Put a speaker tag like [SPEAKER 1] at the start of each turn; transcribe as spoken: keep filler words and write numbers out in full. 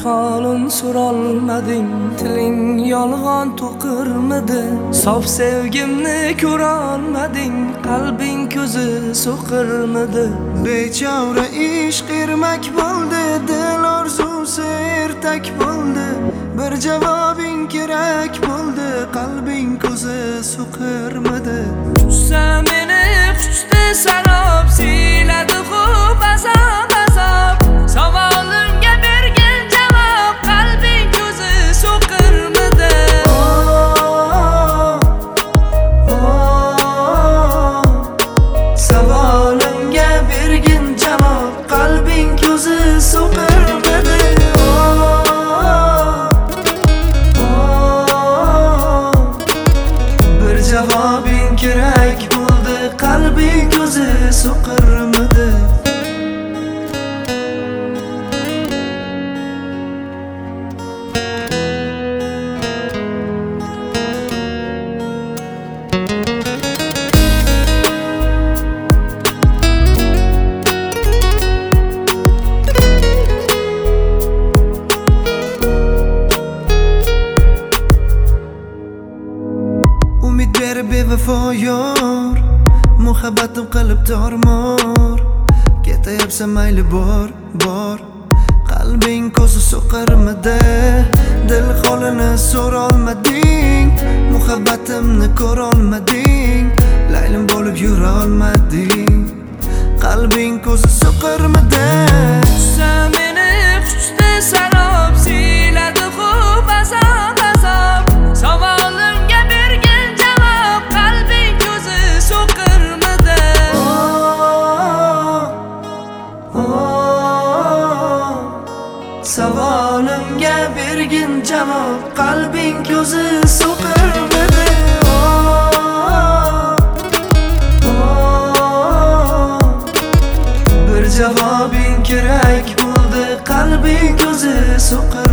[SPEAKER 1] holin so'rolmading, tiling yolg'on to'qirmidi? Sof sevgimni ko'rolmading, qalbing ko'zi so'qirmidi?
[SPEAKER 2] Bechora ishq ermak bo'ldi, dil orzusi ertak bo'ldi. Bir javobing kerak bo'ldi, qalbing ko'zi so'qirmidi?
[SPEAKER 1] Tushsa meni xushdi sarob, siyladi xo'p azob azob. Savolimga bergin javob, qalbing ko'zi so'qirmidi?
[SPEAKER 2] Savolimga bergin javob, qalbing ko'zi so'qirmidi? Bir javobing kerak bo'ldi, qalbing ko'zi so'qirmidi? Umid berib bevafo yor, muhabbatim qilib tormor. Ketayapsan mayli bor, bor. Qalbing ko'zi so'qirmidi? Dil holini so'rolmading, muhabbatimni ko'rolmading. Laylim bo'lib yurolmading, qalbing ko'zi so'qirmidi?
[SPEAKER 1] Tushsa meni xushdi sarob, siyladi xo'p azob azob. Savolimga bergin javob, qalbing ko'zi so'qirmidi?
[SPEAKER 2] Savolimga bergin javob, qalbing ko'zi so'qirmidi? Bir javobing kerak bo'ldi, qalbing ko'zi so'qirmidi?